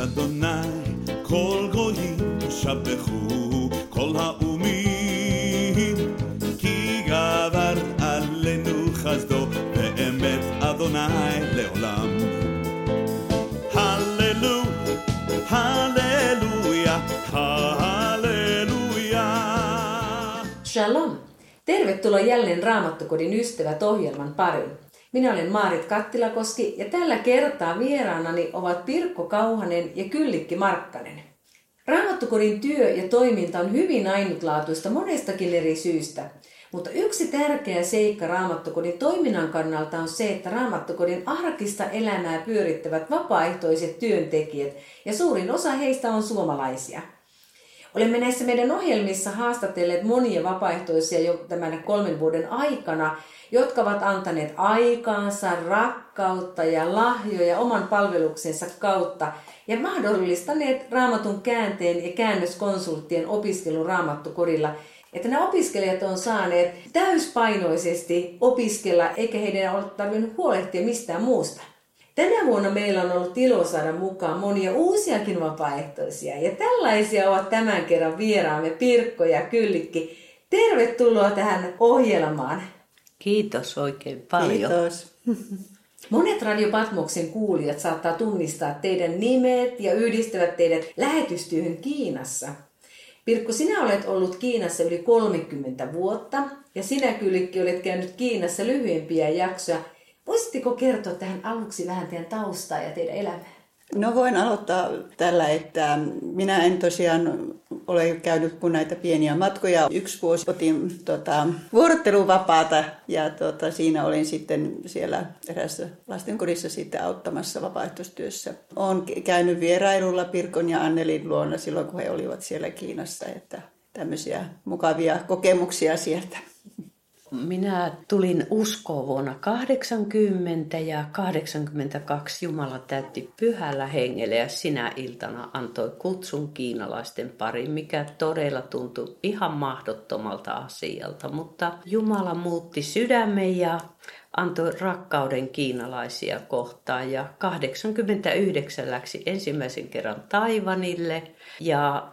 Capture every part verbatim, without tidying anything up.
Adonai, kol goyim shabechu, kol ha'umim, ki gavar alenu chazdo, ve'emet Adonai leolam. Hallelujah, hallelujah, hallelujah. Shalom! Tervetuloa jälleen Raamattukodin ystävät ohjelman pariin. Minä olen Maarit Kattilakoski ja tällä kertaa vieraanani ovat Pirkko Kauhanen ja Kyllikki Markkanen. Raamattukodin työ ja toiminta on hyvin ainutlaatuista monestakin eri syystä, mutta yksi tärkeä seikka Raamattukodin toiminnan kannalta on se, että Raamattukodin arkista elämää pyörittävät vapaaehtoiset työntekijät ja suurin osa heistä on suomalaisia. Olemme näissä meidän ohjelmissa haastatelleet monia vapaaehtoisia jo tämän kolmen vuoden aikana, jotka ovat antaneet aikaansa, rakkautta ja lahjoja oman palveluksensa kautta ja mahdollistaneet Raamatun käänteen ja käännöskonsulttien opiskelun Raamattukodilla, että nämä opiskelijat on saaneet täyspainoisesti opiskella eikä heidän ole tarvinnut huolehtia mistään muusta. Tänä vuonna meillä on ollut ilo saada mukaan monia uusiakin vapaaehtoisia ja tällaisia ovat tämän kerran vieraamme Pirkko ja Kyllikki. Tervetuloa tähän ohjelmaan. Kiitos oikein paljon. Kiitos. Monet Radio Patmoksen kuulijat saattaa tunnistaa teidän nimet ja yhdistävät teidät lähetystyöhön Kiinassa. Pirkko, sinä olet ollut Kiinassa yli kolmekymmentä vuotta ja sinä Kyllikki olet käynyt Kiinassa lyhyempiä jaksoja. Voisitteko kertoa tähän aluksi vähän teidän taustaa ja teidän elämää? No voin aloittaa tällä, että minä en tosiaan ole käynyt kuin näitä pieniä matkoja. Yksi vuosi otin tota, vuorotteluvapaata ja tota, siinä olin sitten siellä erässä lastenkodissa sitten auttamassa vapaaehtoistyössä. Olen käynyt vierailulla Pirkon ja Annelin luona silloin, kun he olivat siellä Kiinassa. Että tämmöisiä mukavia kokemuksia sieltä. Minä tulin uskoon vuonna kahdeksankymmentä ja kahdeksankymmentäkaksi Jumala täytti pyhällä hengellä ja sinä iltana antoi kutsun kiinalaisten pariin, mikä todella tuntui ihan mahdottomalta asialta. Mutta Jumala muutti sydämen ja antoi rakkauden kiinalaisia kohtaan ja kahdeksankymmentäyhdeksän läksi ensimmäisen kerran Taiwanille ja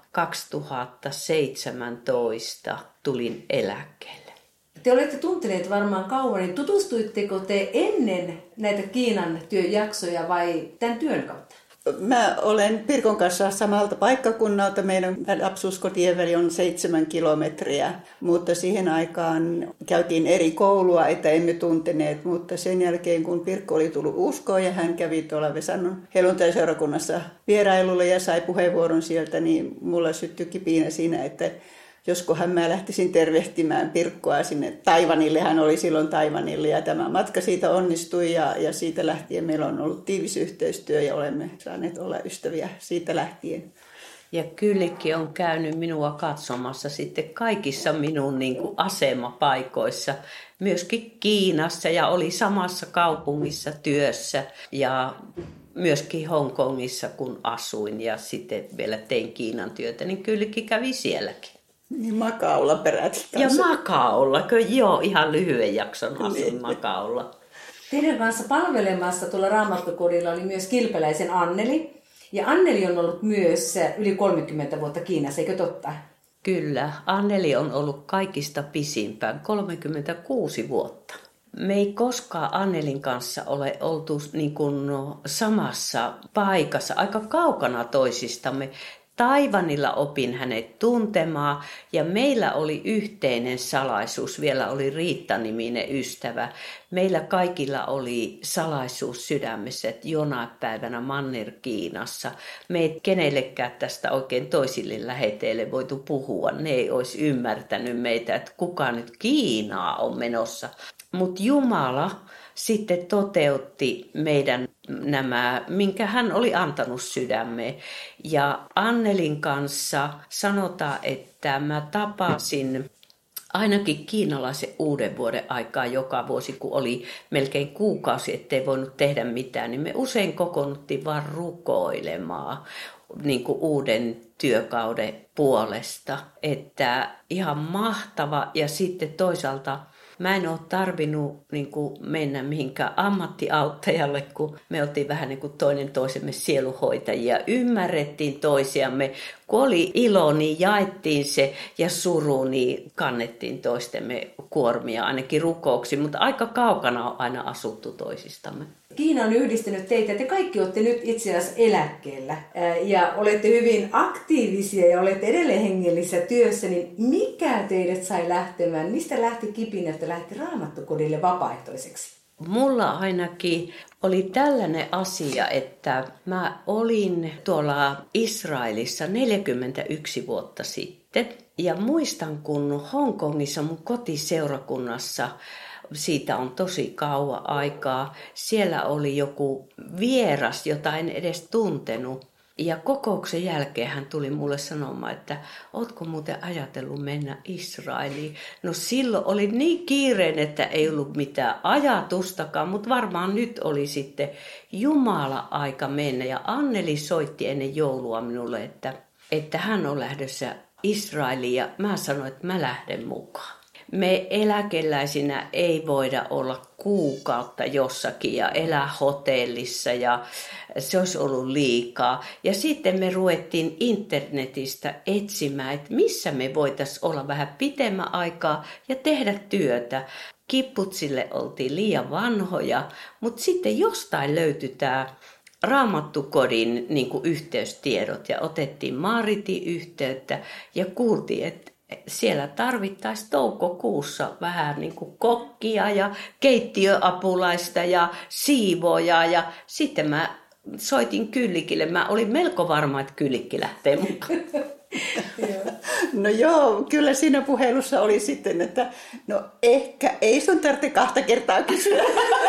kaksituhattaseitsemäntoista tulin eläkkeelle. Te olette tunteneet varmaan kauan, niin tutustuitteko te ennen näitä Kiinan työjaksoja vai tämän työn kautta? Mä olen Pirkon kanssa samalta paikkakunnalta. Meidän lapsuuskotien väli on seitsemän kilometriä, mutta siihen aikaan käytiin eri koulua, että emme tunteneet. Mutta sen jälkeen, kun Pirkko oli tullut uskoon ja hän kävi tuolla Vesannon helluntaiseurakunnassa vierailulla ja sai puheenvuoron sieltä, niin mulla syttyi kipinä siinä, että joskohan mä lähtisin tervehtimään Pirkkoa sinne Taiwanille. Hän oli silloin Taiwanille ja tämä matka siitä onnistui ja, ja siitä lähtien meillä on ollut tiivis yhteistyö ja olemme saaneet olla ystäviä siitä lähtien. Ja Kyllikki on käynyt minua katsomassa sitten kaikissa minun niin kuin asemapaikoissa, myöskin Kiinassa ja oli samassa kaupungissa työssä ja myöskin Hongkongissa kun asuin ja sitten vielä tein Kiinan työtä, niin Kyllikki kävi sielläkin. Niin Makaolla peräti. Ja Makaolla, joo, ihan lyhyen jakson asuin Makaolla. Teidän kanssa palvelemassa tuolla Raamattukodilla oli myös Kilpeläisen Anneli. Ja Anneli on ollut myös yli kolmekymmentä vuotta Kiinassa, eikö totta? Kyllä, Anneli on ollut kaikista pisimpään, kolmekymmentäkuusi vuotta. Me ei koskaan Annelin kanssa ole oltu niin kuin samassa paikassa, aika kaukana toisistamme. Taiwanilla opin hänet tuntemaan ja meillä oli yhteinen salaisuus, vielä oli Riitta-niminen ystävä. Meillä kaikilla oli salaisuus sydämessä, että jonain päivänä Manner-Kiinassa me ei kenellekään tästä oikein toisille läheteille voitu puhua. Ne ei olisi ymmärtänyt meitä, että kuka nyt Kiinaa on menossa. Mutta Jumala sitten toteutti meidän nämä, minkä hän oli antanut sydämeen. Ja Annelin kanssa sanotaan, että mä tapasin ainakin kiinalaisen uuden vuoden aikaa joka vuosi, kun oli melkein kuukausi, ettei voinut tehdä mitään, niin me usein kokoonnuttiin vaan rukoilemaan niin kuin uuden työkauden puolesta. Että ihan mahtava ja sitten toisaalta mä en ole tarvinnut niin kuin mennä mihinkään ammattiauttajalle, kun me oltiin vähän niin kuin toinen toisemme sieluhoitajia. Ymmärrettiin toisiamme. Kun oli ilo, niin jaettiin se, ja suru, niin kannettiin toistemme kuormia, ainakin rukouksi, mutta aika kaukana on aina asuttu toisistamme. Kiina on yhdistänyt teitä. Te kaikki olette nyt itse asiassa eläkkeellä ja olette hyvin aktiivisia ja olette edelleen hengellisessä työssä. Niin mikä teidät sai lähtemään? Mistä lähti kipinä, että lähti Raamattukodille vapaaehtoiseksi? Mulla ainakin oli tällainen asia, että mä olin tuolla Israelissa neljäkymmentäyksi vuotta sitten. Ja muistan, kun Hongkongissa mun kotiseurakunnassa, siitä on tosi kauan aikaa, siellä oli joku vieras, jota en edes tuntenut. Ja kokouksen jälkeen hän tuli mulle sanomaan, että ootko muuten ajatellut mennä Israeliin? No silloin oli niin kiireen, että ei ollut mitään ajatustakaan, mutta varmaan nyt oli sitten Jumala aika mennä. Ja Anneli soitti ennen joulua minulle, että, että hän on lähdössä Israeliin, ja mä sanoin, että mä lähden mukaan. Me eläkeläisinä ei voida olla kuukautta jossakin ja elää hotellissa, ja se olisi ollut liikaa. Ja sitten me ruvettiin internetistä etsimään, että missä me voitaisiin olla vähän pitemmän aikaa ja tehdä työtä. Kipputsille oltiin liian vanhoja, mutta sitten jostain löytyi tämä Raamattukodin niin kuin yhteystiedot, ja otettiin Maaritin yhteyttä ja kuultiin, että siellä tarvittaisiin toukokuussa vähän niin kuin kokkia ja keittiöapulaista ja siivoojaa. Ja sitten mä soitin Kyllikille. Mä olin melko varma, että Kyllikki lähtee mukaan. No joo, kyllä siinä puhelussa oli sitten, että no ehkä ei sun tarvitse kahta kertaa kysyä.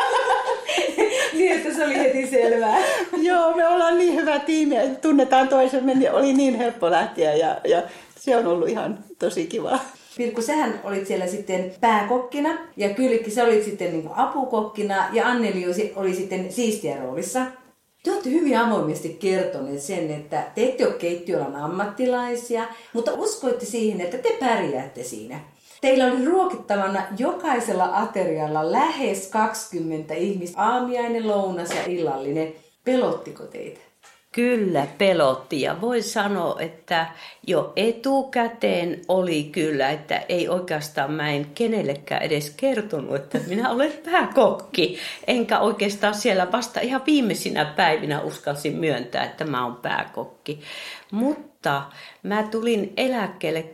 Niin, että se oli heti selvää. Joo, me ollaan niin hyvä tiimi ja tunnetaan toisemme, niin oli niin helppo lähteä ja, ja se on ollut ihan tosi kiva. Pirkku, sähän olit siellä sitten pääkokkina ja Kyllikki, sä olit sitten niin kuin apukokkina ja Anneli oli sitten siistijän roolissa. Te olette hyvin avoimesti kertoneet sen, että te ette ole keittiöalan ammattilaisia, mutta uskoitte siihen, että te pärjäätte siinä. Teillä oli ruokittavana jokaisella aterialla lähes kaksikymmentä ihmistä, aamiainen, lounas ja illallinen. Pelottiko teitä? Kyllä pelotti, ja voi sanoa, että jo etukäteen oli kyllä, että ei oikeastaan mä en kenellekään edes kertonut, että minä olen pääkokki. Enkä oikeastaan siellä vasta ihan viimeisinä päivinä uskalsin myöntää, että mä oon pääkokki. Mutta mä tulin eläkkeelle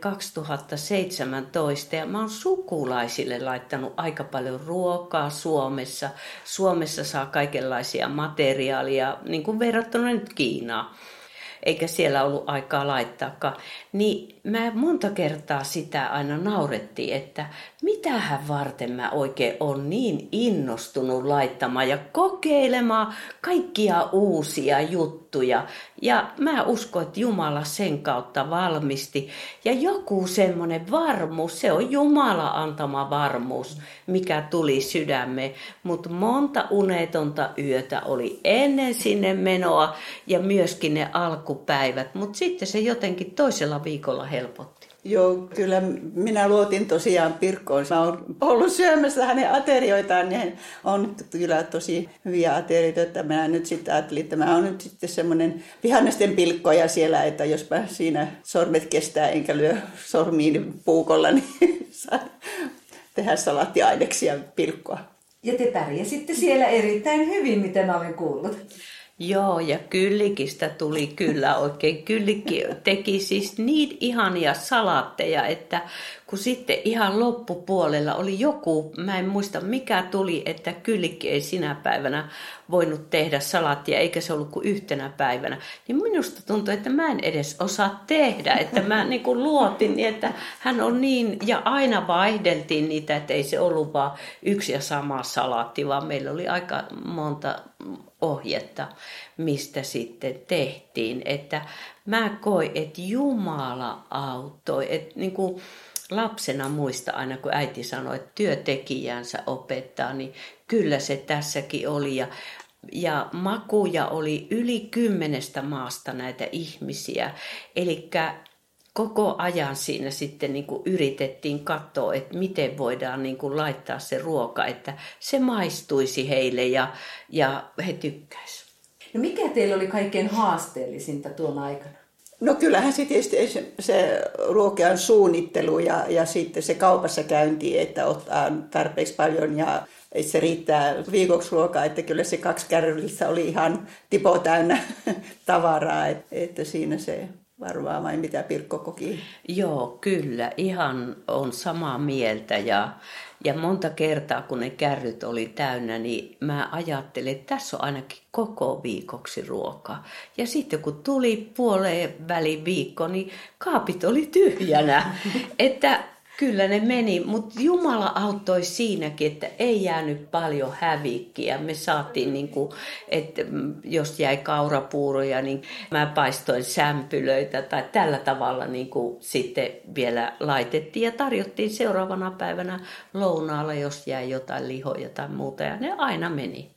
kaksituhattaseitsemäntoista ja mä oon sukulaisille laittanut aika paljon ruokaa Suomessa. Suomessa saa kaikenlaisia materiaalia, niin kuin verrattuna nyt Kiinaan. Eikä siellä ollut aikaa laittaakaan. Niin mä monta kertaa sitä aina naurettiin, että mitähän varten mä oikein on niin innostunut laittamaan ja kokeilemaan kaikkia uusia juttuja. Ja mä uskon, että Jumala sen kautta valmisti. Ja joku semmoinen varmuus, se on Jumala antama varmuus, mikä tuli sydämeen. Mutta monta unetonta yötä oli ennen sinne menoa ja myöskin ne alkupäivät. Mutta sitten se jotenkin toisella viikolla helpotti. Joo, kyllä minä luotin tosiaan Pirkkoon. Mä oon ollut syömässä hänen aterioitaan, niin on kyllä tosi hyviä aterioita, että mä nyt sitten ajattelin, että mä oon nyt sitten semmoinen vihannesten pilkkoja siellä, että jos mä siinä sormet kestää enkä lyö sormiin puukolla, niin saan tehdä salaattiaineksia pilkkoa. Ja te pärjäsitte siellä erittäin hyvin, mitä mä olen kuullut. Joo, ja Kyllikistä tuli kyllä oikein. Kyllikki teki siis niin ihania salaatteja, että kun sitten ihan loppupuolella oli joku, mä en muista mikä tuli, että Kyllikki ei sinä päivänä voinut tehdä salaattia, eikä se ollut kuin yhtenä päivänä. Niin minusta tuntui, että mä en edes osaa tehdä, että mä niin kuin luotin, niin että hän on niin, ja aina vaihdeltiin niitä, että ei se ollut vaan yksi ja sama salaatti, vaan meillä oli aika monta ohjetta, mistä sitten tehtiin. Että mä koin, että Jumala auttoi. Että niin kuin lapsena muista aina, kun äiti sanoi, että työtekijänsä opettaa, niin kyllä se tässäkin oli. Ja, ja makuja oli yli kymmenestä maasta näitä ihmisiä. Elikkä koko ajan siinä sitten niin kuin yritettiin katsoa, että miten voidaan niin kuin laittaa se ruoka, että se maistuisi heille ja, ja he tykkäisivät. No mikä teillä oli kaikkein haasteellisinta tuon aikana? No kyllähän se tietysti se, se ruokan suunnittelu ja, ja sitten se kaupassa käynti, että ottaa tarpeeksi paljon ja se riittää viikoksi ruokaa, että kyllä se kaksi kärryllistä oli ihan tipo täynnä tavaraa, että, että siinä se varmaan vai mitä Pirkko koki. Joo, kyllä. Ihan on samaa mieltä ja, ja monta kertaa kun ne kärryt oli täynnä, niin mä ajattelin, että tässä on ainakin koko viikoksi ruokaa. Ja sitten kun tuli puoleen välin viikko, niin kaapit oli tyhjänä. Että kyllä ne meni, mutta Jumala auttoi siinäkin, että ei jäänyt paljon hävikkiä. Me saatiin, niin kuin, että jos jäi kaurapuuroja, niin mä paistoin sämpylöitä tai tällä tavalla niin kuin sitten vielä laitettiin ja tarjottiin seuraavana päivänä lounaalla, jos jäi jotain lihoja tai muuta ja ne aina meni.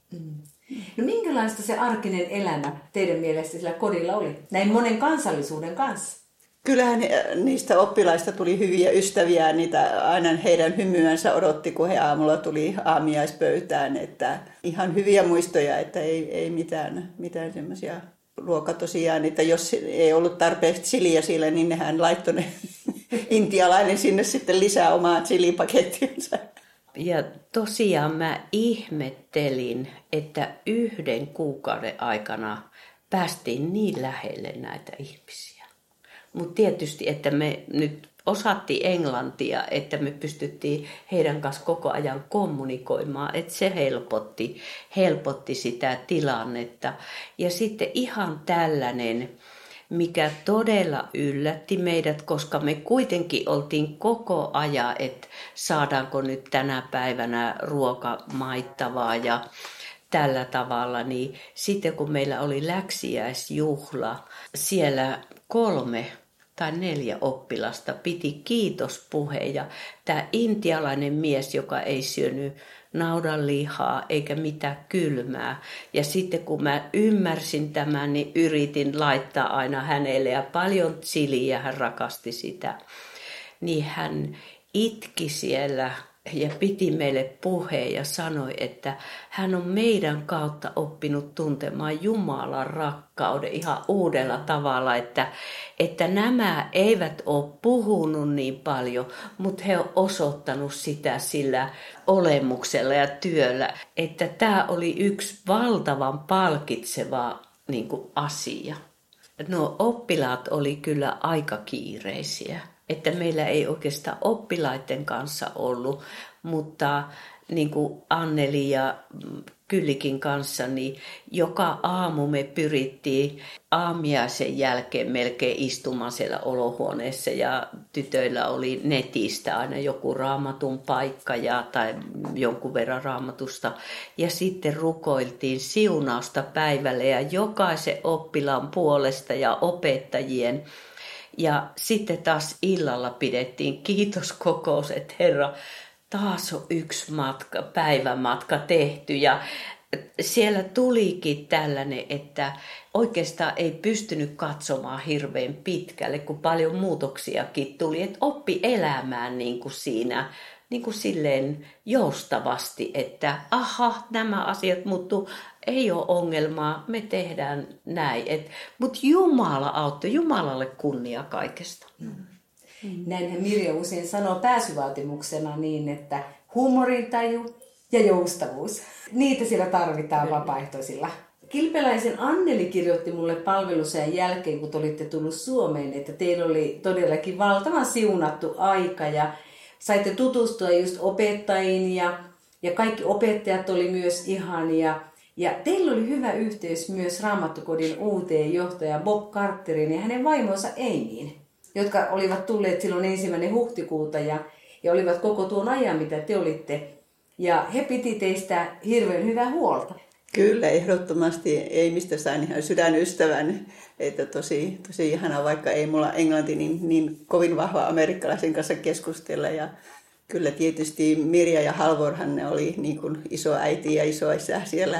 No minkälaista se arkinen elämä teidän mielestä sillä kodilla oli näin monen kansallisuuden kanssa? Kyllähän niistä oppilaista tuli hyviä ystäviä, niitä aina heidän hymyänsä odotti, kun he aamulla tuli aamiaispöytään. Että ihan hyviä muistoja, että ei, ei mitään, mitään semmoisia ruoka tosiaan, että jos ei ollut tarpeeksi chiliä siellä, niin nehän laittoi ne intialainen sinne sitten lisää omaa chilipakettiansa. Ja tosiaan mä ihmettelin, että yhden kuukauden aikana päästiin niin lähelle näitä ihmisiä. Mutta tietysti, että me nyt osattiin englantia, että me pystyttiin heidän kanssa koko ajan kommunikoimaan, että se helpotti, helpotti sitä tilannetta. Ja sitten ihan tällainen, mikä todella yllätti meidät, koska me kuitenkin oltiin koko ajan, että saadaanko nyt tänä päivänä ruoka maittavaa ja tällä tavalla, niin sitten kun meillä oli läksiäisjuhla, siellä kolme tai neljä oppilasta piti kiitospuheen ja tämä intialainen mies, joka ei syönyt naudanlihaa eikä mitään kylmää. Ja sitten kun mä ymmärsin tämän, niin yritin laittaa aina hänelle ja paljon chiliä, hän rakasti sitä. Niin hän itki siellä ja piti meille puheen ja sanoi, että hän on meidän kautta oppinut tuntemaan Jumalan rakkauden ihan uudella tavalla, että, että nämä eivät ole puhunut niin paljon, mutta he on osoittanut sitä sillä olemuksella ja työllä, että tämä oli yksi valtavan palkitseva niin kuin asia. No oppilaat oli kyllä aika kiireisiä. Että meillä ei oikeastaan oppilaiden kanssa ollut, mutta niin kuin Anneli ja Kyllikin kanssa, niin joka aamu me pyrittiin aamiaisen jälkeen melkein istumaan siellä olohuoneessa ja tytöillä oli netistä aina joku raamatun paikka ja, tai jonkun verran raamatusta. Ja sitten rukoiltiin siunausta päivälle ja jokaisen oppilaan puolesta ja opettajien. Ja sitten taas illalla pidettiin kiitoskokous, että Herra, taas on yksi matka, päivämatka tehty. Ja siellä tulikin tällainen, että oikeastaan ei pystynyt katsomaan hirveän pitkälle, kun paljon muutoksiakin tuli. Että oppi elämään niin kuin siinä niin kuin silleen joustavasti, että aha, nämä asiat muuttuu. Ei ole ongelmaa, me tehdään näin. Mutta Jumala auttoi, Jumalalle kunnia kaikesta. Mm. Näinhän Mirja usein sanoo pääsyvaatimuksena niin, että huumorintaju ja joustavuus. Niitä siellä tarvitaan vapaaehtoisilla. Kilpeläisen Anneli kirjoitti mulle palvelusajan jälkeen, kun te olitte tullut Suomeen, että teillä oli todellakin valtavan siunattu aika ja saitte tutustua just opettajiin ja, ja kaikki opettajat oli myös ihania. Ja teillä oli hyvä yhteys myös Raamattukodin uuteen johtajaan Bob Carterin ja hänen vaimonsa Amyin, jotka olivat tulleet silloin ensimmäinen huhtikuuta ja, ja olivat koko tuon ajan, mitä te olitte. Ja he piti teistä hirveän hyvää huolta. Kyllä, ehdottomasti. Ei mistä sain ihan sydänystävän. Että tosi, tosi ihanaa, vaikka ei mulla englanti niin, niin kovin vahva amerikkalaisen kanssa keskustella. Ja kyllä tietysti Mirja ja Halvorhan ne oli niin kuin isoäiti ja isoisä siellä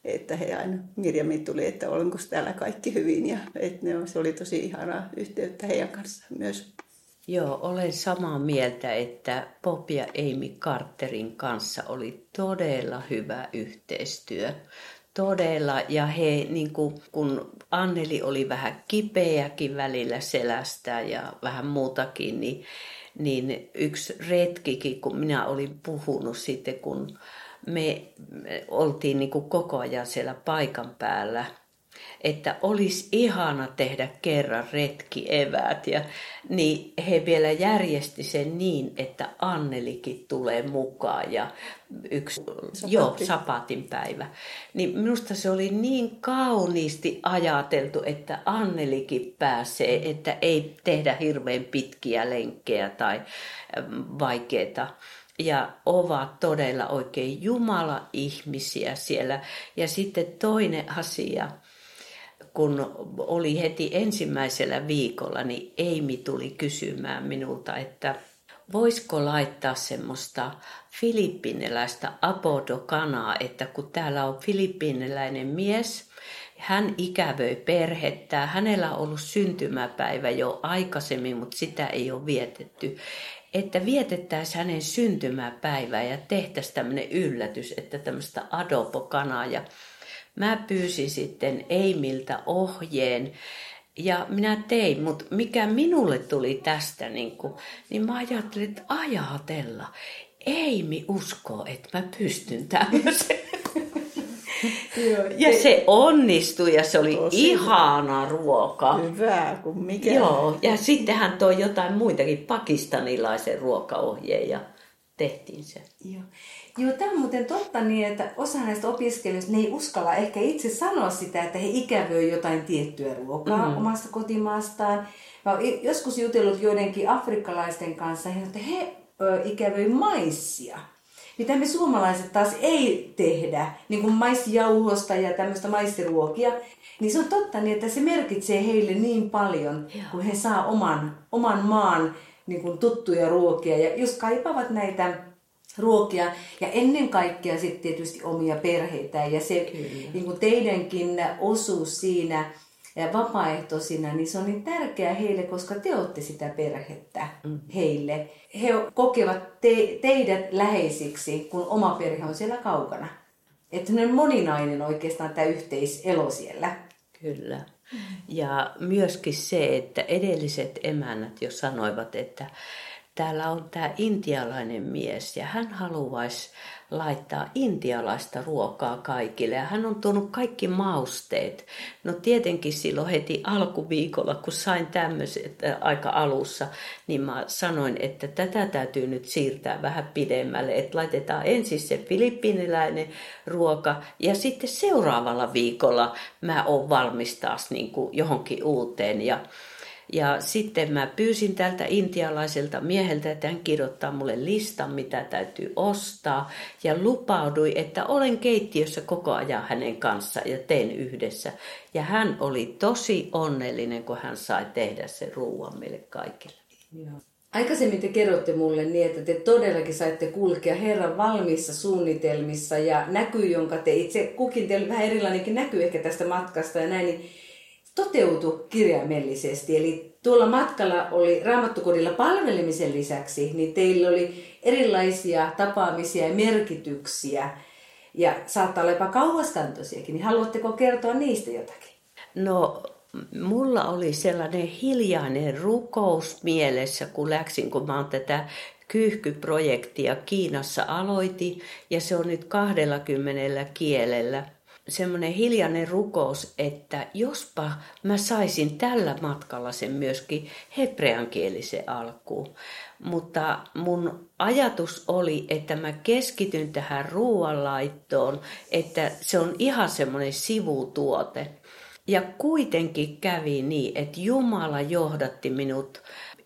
että he aina, Mirjami tuli, että olenko täällä kaikki hyvin. Ja että ne, se oli tosi ihanaa yhteyttä heidän kanssaan myös. Joo, olen samaa mieltä, että Bob ja Amy Carterin kanssa oli todella hyvä yhteistyö. Todella, ja he, niin kuin, kun Anneli oli vähän kipeäkin välillä selästä ja vähän muutakin, niin, niin yksi retkikin, kun minä olin puhunut sitten, kun me oltiin niin kuin koko ajan siellä paikan päällä, että olisi ihana tehdä kerran retkieväät. Ja, niin he vielä järjesti sen niin, että Annelikin tulee mukaan ja yksi Sapatti. joo, sapatin päivä. Niin minusta se oli niin kauniisti ajateltu, että Annelikin pääsee, että ei tehdä hirveän pitkiä lenkkejä tai vaikeita. Ja ovat todella oikein Jumala-ihmisiä siellä. Ja sitten toinen asia, kun oli heti ensimmäisellä viikolla, niin Amy tuli kysymään minulta, että voisiko laittaa semmoista filippiiniläistä apodokanaa, että kun täällä on filippiiniläinen mies, hän ikävöi perhettä, hänellä on ollut syntymäpäivä jo aikaisemmin, mutta sitä ei ole vietetty. Että vietettäisiin hänen syntymäpäivää ja tehtäisiin tämmöinen yllätys, että tämmöistä adopokanaa. Ja mä pyysin sitten Amyltä ohjeen ja minä tein, mutta mikä minulle tuli tästä, niin, kun, niin mä ajattelin, että ajatella, Amy uskoo, että mä pystyn tämmöisen. Ja se onnistui ja se oli tosi ihana ruoka. Hyvä kuin mikä. Joo, ja sitten hän toi jotain muitakin pakistanilaisen ruokaohjeen ja tehtiin se. Joo. Joo, tämä on muuten totta niin, että osa näistä opiskelijoista ne ei uskalla ehkä itse sanoa sitä, että he ikävöi jotain tiettyä ruokaa mm. omasta kotimaastaan. Mä oon joskus jutellut joidenkin afrikkalaisten kanssa, että he ö, ikävöi maissia. Mitä me suomalaiset taas ei tehdä, niin kuin maissijauhosta ja tämmöistä maissiruokia, niin se on totta niin, että se merkitsee heille niin paljon, Joo. kun he saa oman, oman maan niin kuin tuttuja ruokia ja just kaipaavat näitä ruokia ja ennen kaikkea sitten tietysti omia perheitä ja se niin kuin teidänkin osuus siinä ja vapaaehtoisina, niin se on niin tärkeää heille, koska te olette sitä perhettä mm. heille. He kokevat te, teidät läheisiksi, kun oma perhe on siellä kaukana. Että ne on moninainen oikeastaan tämä yhteiselo siellä. Kyllä. Mm. Ja myöskin se, että edelliset emännät jo sanoivat, että täällä on tämä intialainen mies ja hän haluaisi laittaa intialaista ruokaa kaikille. Ja hän on tuonut kaikki mausteet. No tietenkin silloin heti alkuviikolla, kun sain tämmöiset aika alussa, niin mä sanoin, että tätä täytyy nyt siirtää vähän pidemmälle. Että laitetaan ensin se filippiiniläinen ruoka ja sitten seuraavalla viikolla mä oon valmis taas niin kuin johonkin uuteen. Ja Ja sitten mä pyysin tältä intialaiselta mieheltä, että hän kirjoittaa mulle listan, mitä täytyy ostaa. Ja lupaudui, että olen keittiössä koko ajan hänen kanssaan ja teen yhdessä. Ja hän oli tosi onnellinen, kun hän sai tehdä sen ruuan meille kaikille. Joo. Aikaisemmin te kerrotte mulle niin, että te todellakin saitte kulkea Herran valmiissa suunnitelmissa ja näky, jonka te itse kukin, teillä vähän erilainenkin näkyy ehkä tästä matkasta ja näin, niin toteutui kirjaimellisesti. Eli tuolla matkalla oli Raamattukodilla palvelemisen lisäksi, niin teillä oli erilaisia tapaamisia ja merkityksiä ja saattaa olla jopa kauaskantoisiakin. Niin haluatteko kertoa niistä jotakin? No, mulla oli sellainen hiljainen rukous mielessä, kun läksin, kun mä oon tätä kyyhkyprojektia Kiinassa aloitin ja se on nyt kahdellakymmenellä kielellä. Semmoinen hiljainen rukous, että jospa mä saisin tällä matkalla sen myöskin hebreankielisen alkuun. Mutta mun ajatus oli, että mä keskityn tähän ruoanlaittoon, että se on ihan semmoinen sivutuote. Ja kuitenkin kävi niin, että Jumala johdatti minut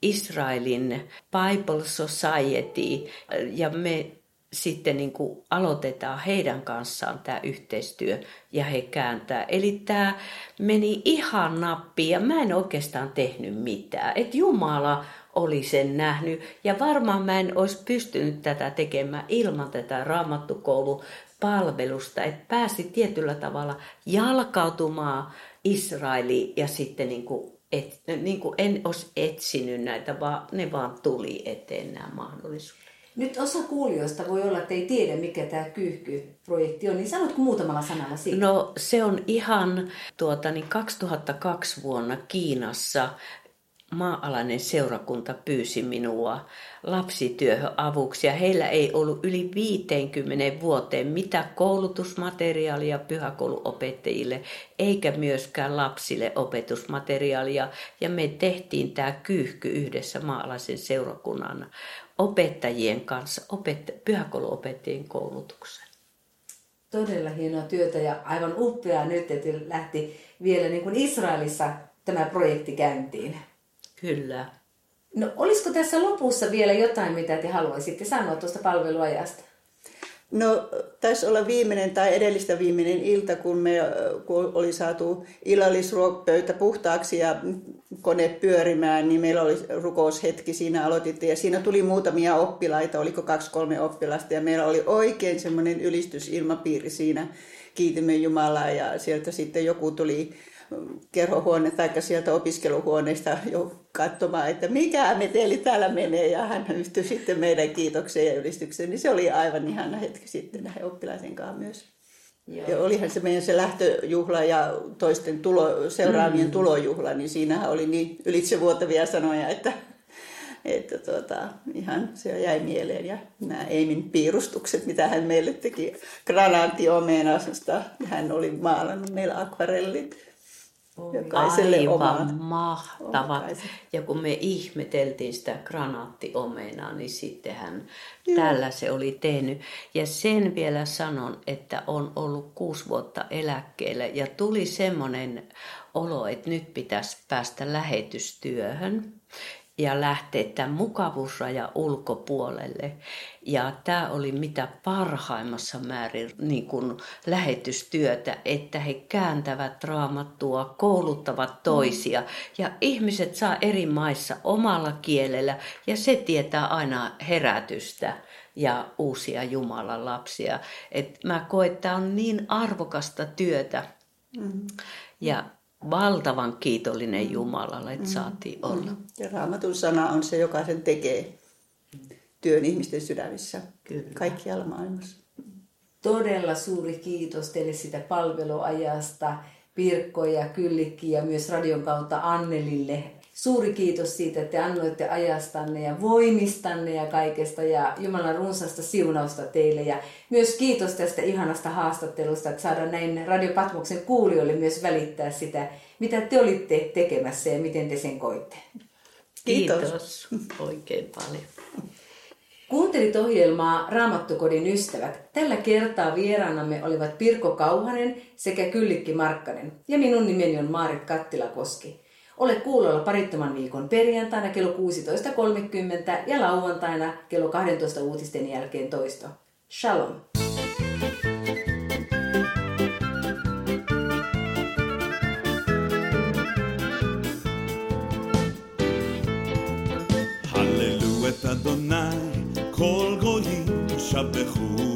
Israelin Bible Society ja me sitten niin kuin aloitetaan heidän kanssaan tämä yhteistyö ja he kääntää. Eli tämä meni ihan nappiin ja mä en oikeastaan tehnyt mitään. Että Jumala oli sen nähnyt ja varmaan mä en olisi pystynyt tätä tekemään ilman tätä raamattukoulun palvelusta, että pääsi tietyllä tavalla jalkautumaan Israeliin ja sitten niin kuin, et, niin kuin en olisi etsinyt näitä, vaan ne vaan tuli eteen nämä mahdollisuudet. Nyt osa kuulijoista voi olla, että ei tiedä, mikä tämä Kyyhky-projekti on, niin sanotko muutamalla sanalla siitä? No se on ihan tuota, niin kaksituhattakaksi vuonna Kiinassa maa-alainen seurakunta pyysi minua lapsityöhön avuksi ja heillä ei ollut yli viiteenkymmeneen vuoteen mitään koulutusmateriaalia pyhäkouluopettajille eikä myöskään lapsille opetusmateriaalia ja me tehtiin tämä Kyyhky yhdessä maa-alaisen seurakunnan opettajien kanssa opet- pyhäkouluopettajien koulutuksen. Todella hienoa työtä ja aivan upeaa nyt, että lähti vielä niin kuin Israelissa tämä projekti käyntiin. Kyllä. No olisiko tässä lopussa vielä jotain, mitä te haluaisitte sanoa tuosta palveluajasta? No taisi olla viimeinen tai edellistä viimeinen ilta, kun me kun oli saatu illallisruokapöytä puhtaaksi ja kone pyörimään, niin meillä oli rukoushetki, siinä aloitettiin ja siinä tuli muutamia oppilaita, oliko kaksi kolme oppilasta ja meillä oli oikein semmoinen ylistysilmapiiri siinä, kiitimme Jumalaa ja sieltä sitten joku tuli kerhohuone tai sieltä opiskeluhuoneesta jo katsomaan, että mikä meteli täällä menee ja hän yhtyi sitten meidän kiitokseen ja ylistykseen, niin se oli aivan ihana hetki sitten näiden oppilaiden kanssa myös. Joo. Ja olihan se meidän se lähtöjuhla ja toisten tulo, seuraavien mm. tulojuhla, niin siinähän oli niin ylitsevuotavia sanoja, että, että tuota, ihan se jäi mieleen. Ja nämä Eimin piirustukset, mitä hän meille teki granaattiomenasta, hän oli maalannut meillä akvarellit. Aivan oma. mahtavat. Oikaisen. Ja kun me ihmeteltiin sitä granaattiomenaa, niin sittenhän Joo. tällä se oli tehnyt. Ja sen vielä sanon, että on ollut kuusi vuotta eläkkeellä ja tuli semmoinen olo, että nyt pitäisi päästä lähetystyöhön ja lähteä tämän mukavuusrajan ulkopuolelle. Ja tämä oli mitä parhaimmassa määrin niin kuin lähetystyötä, että he kääntävät raamattua, kouluttavat toisia. Mm. Ja ihmiset saa eri maissa omalla kielellä ja se tietää aina herätystä ja uusia Jumalan lapsia. Et mä koen, että tämä on niin arvokasta työtä. Mm. Ja valtavan kiitollinen Jumalalle, että saatiin olla. Ja Raamatun sana on se, joka sen tekee työn ihmisten sydämissä. Kyllä. Kaikkialla maailmassa. Todella suuri kiitos teille sitä palveluajasta, Pirkko ja Kyllikki ja myös radion kautta Annelille. Suuri kiitos siitä, että te annoitte ajastanne ja voimistanne ja kaikesta ja Jumalan runsasta siunausta teille. Ja myös kiitos tästä ihanasta haastattelusta, että saadaan näin Radio Patmoksen kuulijoille myös välittää sitä, mitä te olitte tekemässä ja miten te sen koitte. Kiitos, kiitos oikein paljon. Kuuntelit ohjelmaa Raamattukodin ystävät. Tällä kertaa vieraanamme olivat Pirkko Kauhanen sekä Kyllikki Markkanen. Ja minun nimeni on Maarit Kattilakoski. Ole kuulolla parittoman viikon perjantaina kello kuusitoista kolmekymmentä ja lauantaina kello kaksitoista uutisten jälkeen toisto. Shalom! Hallelu et Adonai, kol goyim shabechu.